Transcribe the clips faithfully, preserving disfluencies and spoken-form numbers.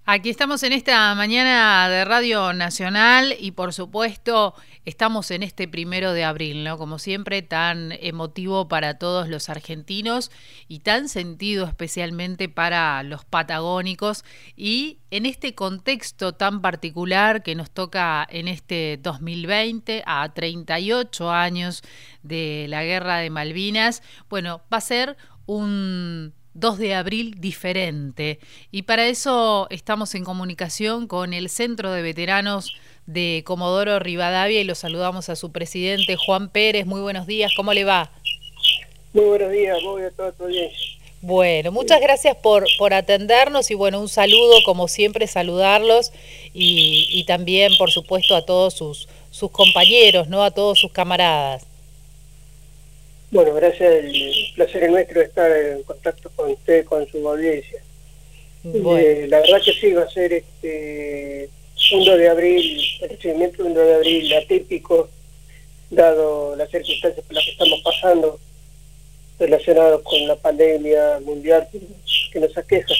Aquí estamos en esta mañana de Radio Nacional y por supuesto estamos en este primero de abril, ¿no? Como siempre, tan emotivo para todos los argentinos y tan sentido especialmente para los patagónicos, y en este contexto tan particular que nos toca en este dos mil veinte, a treinta y ocho años de la Guerra de Malvinas, bueno, va a ser un dos de abril diferente, y para eso estamos en comunicación con el Centro de Veteranos de Comodoro Rivadavia y lo saludamos a su presidente Juan Pérez. Muy buenos días, ¿cómo le va? Muy buenos días, muy bien, todo, todo bien. Bueno, muchas gracias por, por atendernos y bueno, un saludo, como siempre, saludarlos y, y también, por supuesto, a todos sus, sus compañeros, ¿no? A todos sus camaradas. Bueno, gracias, el placer es nuestro estar en contacto con usted, con su audiencia. Bueno. Eh, la verdad que sí, va a ser este un dos de abril, el recibimiento de un dos de abril atípico, dado las circunstancias por las que estamos pasando, relacionados con la pandemia mundial que, que nos aqueja.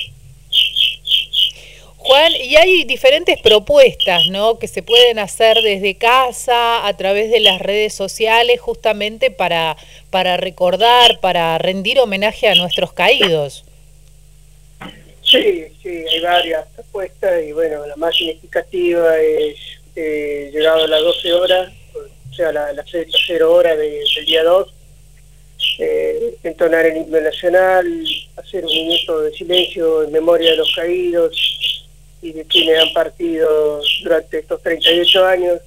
Juan, y hay diferentes propuestas, ¿no?, que se pueden hacer desde casa, a través de las redes sociales, justamente para, para recordar, para rendir homenaje a nuestros caídos. Sí, sí, hay varias propuestas y bueno, la más significativa es eh, llegado a las doce horas, o sea, la, la cero hora de, del día dos, eh, entonar el himno nacional, hacer un minuto de silencio en memoria de los caídos y de quienes han partido durante estos treinta y ocho años,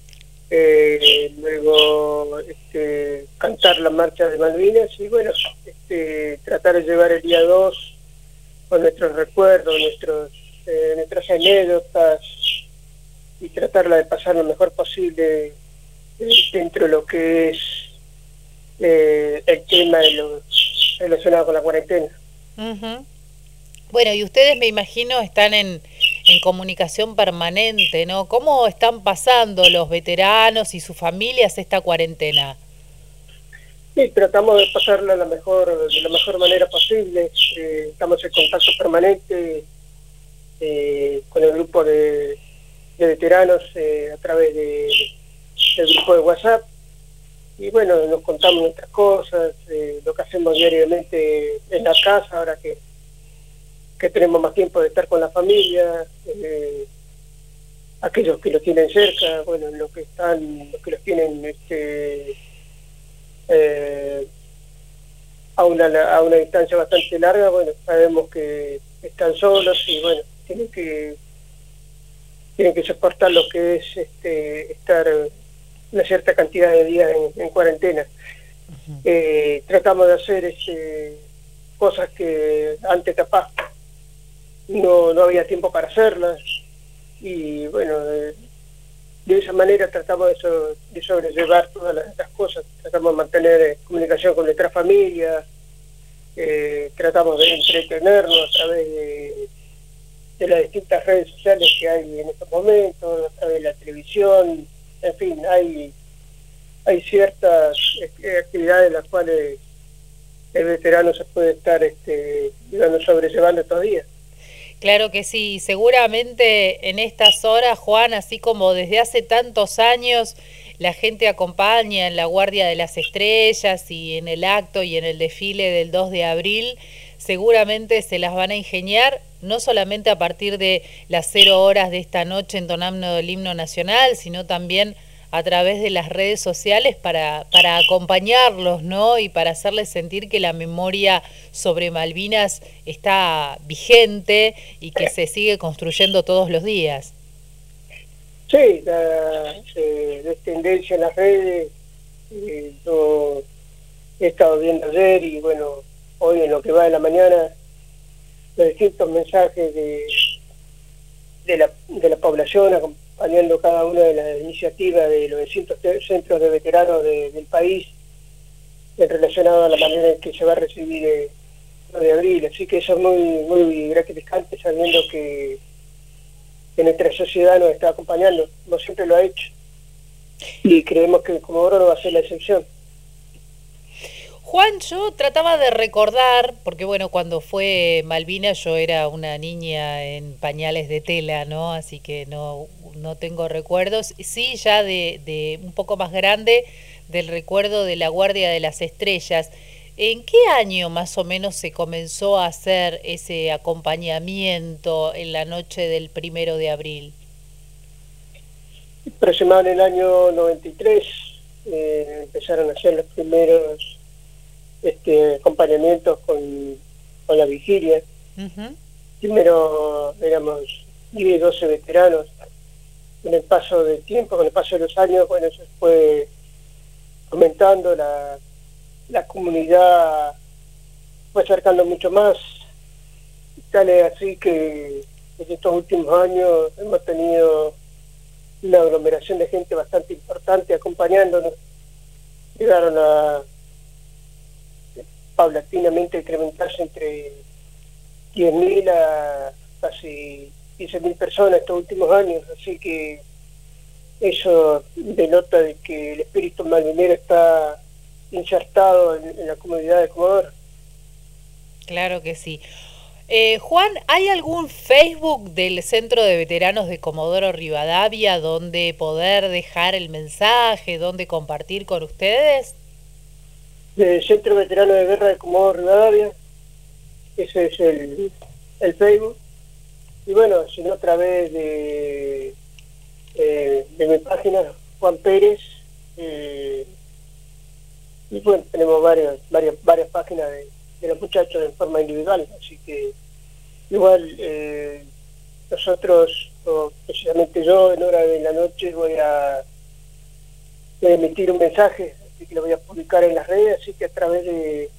eh, luego este, cantar la marcha de Malvinas y bueno, este, tratar de llevar el día dos con nuestros recuerdos, nuestros, eh, nuestras anécdotas y tratarla de pasar lo mejor posible eh, dentro de lo que es eh, el tema de los, relacionado con la cuarentena. Uh-huh. Bueno, y ustedes, me imagino, están en, en comunicación permanente, ¿no? ¿Cómo están pasando los veteranos y sus familias esta cuarentena? Sí, tratamos de pasarla la mejor, de la mejor manera posible. Eh, estamos en contacto permanente eh, con el grupo de, de veteranos eh, a través de, del grupo de WhatsApp. Y bueno, nos contamos nuestras cosas, eh, lo que hacemos diariamente en la casa, ahora que que tenemos más tiempo de estar con la familia, eh, aquellos que los tienen cerca, bueno, los que están, los que los tienen este, eh, a una a una distancia bastante larga, bueno, sabemos que están solos y bueno, tienen que tienen que soportar lo que es este estar una cierta cantidad de días en, en cuarentena. Uh-huh. Eh, tratamos de hacer este, cosas que antes capaz no no había tiempo para hacerlas y bueno, de, de esa manera tratamos de, so, de sobrellevar todas las, las cosas, tratamos de mantener eh, comunicación con nuestra familia, eh, tratamos de entretenernos a través de, de las distintas redes sociales que hay en estos momentos, a través de la televisión, en fin, hay hay ciertas eh, actividades en las cuales el veterano se puede estar este, digamos, sobrellevando estos días. Claro que sí, seguramente en estas horas, Juan, así como desde hace tantos años la gente acompaña en la Guardia de las Estrellas y en el acto y en el desfile del dos de abril, seguramente se las van a ingeniar, no solamente a partir de las cero horas de esta noche entonando el himno nacional, sino también a través de las redes sociales para, para acompañarlos, ¿no? Y para hacerles sentir que la memoria sobre Malvinas está vigente y que se sigue construyendo todos los días. Sí, la eh, tendencia en las redes, eh, yo he estado viendo ayer y bueno, hoy en lo que va de la mañana, los distintos mensajes de, de, la, de la población acompañando cada una de las iniciativas de los distintos centros de veteranos de, del país relacionado a la manera en que se va a recibir el dos de abril, así que eso es muy, muy gratificante sabiendo que, que nuestra sociedad nos está acompañando, como siempre lo ha hecho, y creemos que el Comodoro no va a ser la excepción. Juan, yo trataba de recordar, porque bueno, cuando fue Malvinas yo era una niña en pañales de tela, ¿no? Así que no, no tengo recuerdos. Sí, ya de, de un poco más grande, del recuerdo de la Guardia de las Estrellas. ¿En qué año más o menos se comenzó a hacer ese acompañamiento en la noche del primero de abril? Aproximadamente en el año noventa y tres eh, empezaron a hacer los primeros este, acompañamientos con, con la vigilia. Uh-huh. Primero éramos diez, doce veteranos. Con el paso del tiempo, con el paso de los años, bueno, se fue aumentando, la, la comunidad fue acercando mucho más. Tal es así que en estos últimos años hemos tenido una aglomeración de gente bastante importante acompañándonos. Llegaron a paulatinamente incrementarse entre diez mil a casi quince mil personas estos últimos años, así que eso denota de que el espíritu malvinero está insertado en, en la comunidad de Comodoro. Claro que sí. Eh, Juan, ¿hay algún Facebook del Centro de Veteranos de Comodoro Rivadavia donde poder dejar el mensaje, donde compartir con ustedes? Del Centro Veterano de Guerra de Comodoro Rivadavia, ese es el, el Facebook. Y bueno, si no, a través de, eh, de mi página, Juan Pérez, eh, y bueno, tenemos varias, varias, varias páginas de, de los muchachos en forma individual, así que igual eh, nosotros, o precisamente yo, en hora de la noche voy a, voy a emitir un mensaje, así que lo voy a publicar en las redes, así que a través de,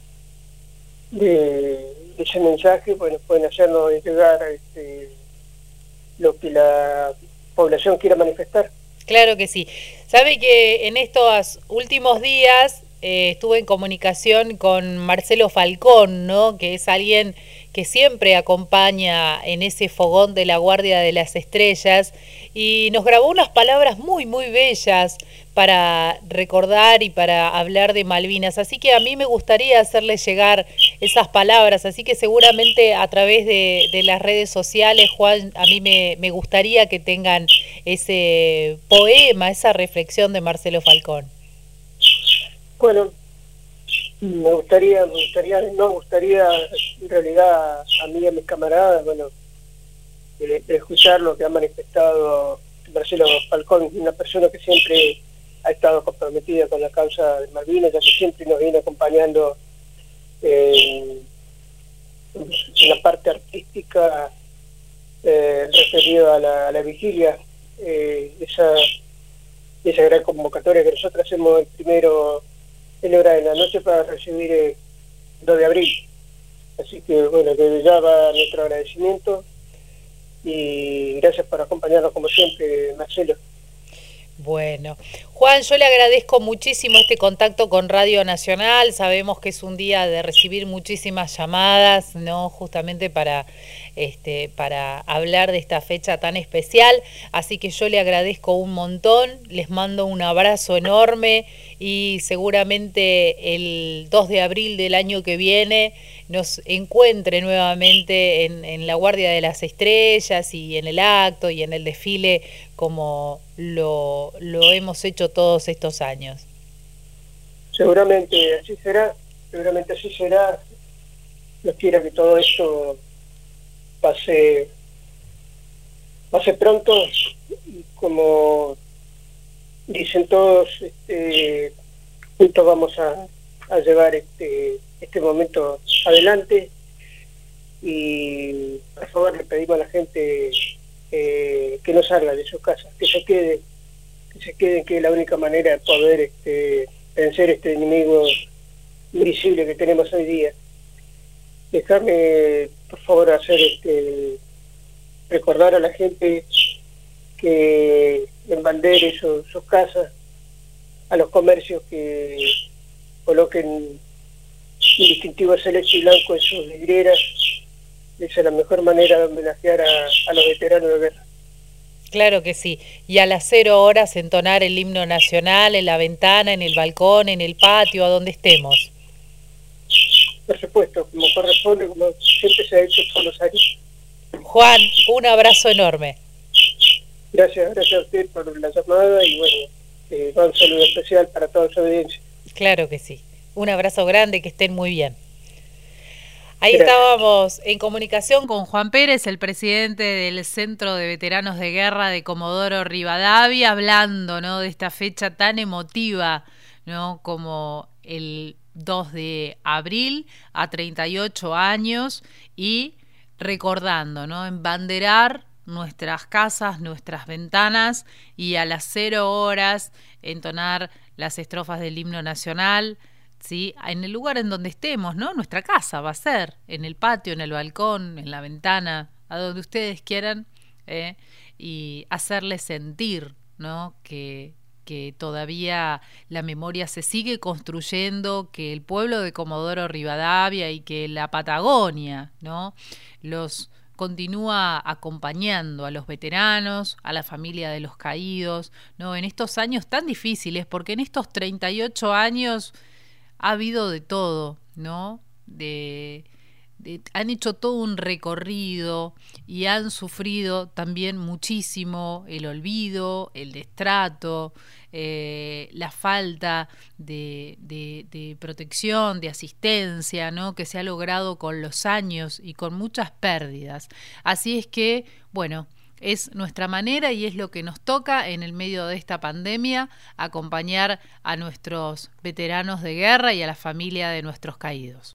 de, de ese mensaje, bueno, pueden hacernos llegar este, lo que la población quiera manifestar. Claro que sí. Sabe que en estos últimos días eh, estuve en comunicación con Marcelo Falcón, ¿no? Que es alguien que siempre acompaña en ese fogón de la Guardia de las Estrellas, y nos grabó unas palabras muy, muy bellas para recordar y para hablar de Malvinas. Así que a mí me gustaría hacerle llegar esas palabras, así que seguramente a través de, de las redes sociales, Juan, a mí me, me gustaría que tengan ese poema, esa reflexión de Marcelo Falcón. Bueno, me gustaría, me gustaría, no me gustaría en realidad a mí y a mis camaradas, bueno, eh, escuchar lo que ha manifestado Marcelo Falcón, una persona que siempre ha estado comprometida con la causa de Malvinas, ya que siempre nos viene acompañando eh, en la parte artística eh, referido a la, a la vigilia, eh, esa, esa gran convocatoria que nosotros hacemos el primero en hora de la noche para recibir el dos de abril. Así que bueno, desde ya va nuestro agradecimiento y gracias por acompañarnos como siempre, Marcelo. Bueno, Juan, yo le agradezco muchísimo este contacto con Radio Nacional. Sabemos que es un día de recibir muchísimas llamadas, ¿no? Justamente para este para hablar de esta fecha tan especial. Así que yo le agradezco un montón, les mando un abrazo enorme y seguramente el dos de abril del año que viene nos encuentre nuevamente en, en la Guardia de las Estrellas y en el acto y en el desfile como lo, lo hemos hecho todos estos años. Seguramente así será, seguramente así será. Dios quiera que todo esto pase, pase pronto, y como dicen todos, este, juntos vamos a, a llevar este, este momento adelante, y por favor le pedimos a la gente eh, que no salga de sus casas, que se quede, que se quede, que es la única manera de poder este, vencer este enemigo invisible que tenemos hoy día. Dejarme, por favor, hacer este, recordar a la gente que embandere sus, sus casas, a los comercios que coloquen un distintivo celeste y blanco en sus vidrieras. Esa es la mejor manera de homenajear a, a los veteranos de guerra. Claro que sí. Y a las cero horas entonar el himno nacional en la ventana, en el balcón, en el patio, a donde estemos. por supuesto, como corresponde, como siempre se ha hecho todos los años. Juan, un abrazo enorme. Gracias, gracias a usted por la llamada y bueno, eh, un saludo especial para toda su audiencia. Claro que sí. Un abrazo grande, que estén muy bien. Ahí Gracias. Estábamos en comunicación con Juan Pérez, el presidente del Centro de Veteranos de Guerra de Comodoro Rivadavia, hablando, ¿no?, de esta fecha tan emotiva, ¿no?, como el dos de abril, a treinta y ocho años, y recordando, ¿no?, embanderar nuestras casas, nuestras ventanas, y a las cero horas entonar las estrofas del himno nacional, ¿sí?, en el lugar en donde estemos, ¿no? Nuestra casa va a ser, en el patio, en el balcón, en la ventana, a donde ustedes quieran, ¿eh? Y hacerles sentir, ¿no?, que, que todavía la memoria se sigue construyendo, que el pueblo de Comodoro Rivadavia y que la Patagonia, ¿no?, los continúa acompañando a los veteranos, a la familia de los caídos, ¿no?, en estos años tan difíciles, porque en estos treinta y ocho años ha habido de todo, ¿no? De, de, han hecho todo un recorrido y han sufrido también muchísimo el olvido, el destrato, eh, la falta de, de, de protección, de asistencia, ¿no?, que se ha logrado con los años y con muchas pérdidas. Así es que, bueno, es nuestra manera y es lo que nos toca en el medio de esta pandemia, acompañar a nuestros veteranos de guerra y a la familia de nuestros caídos.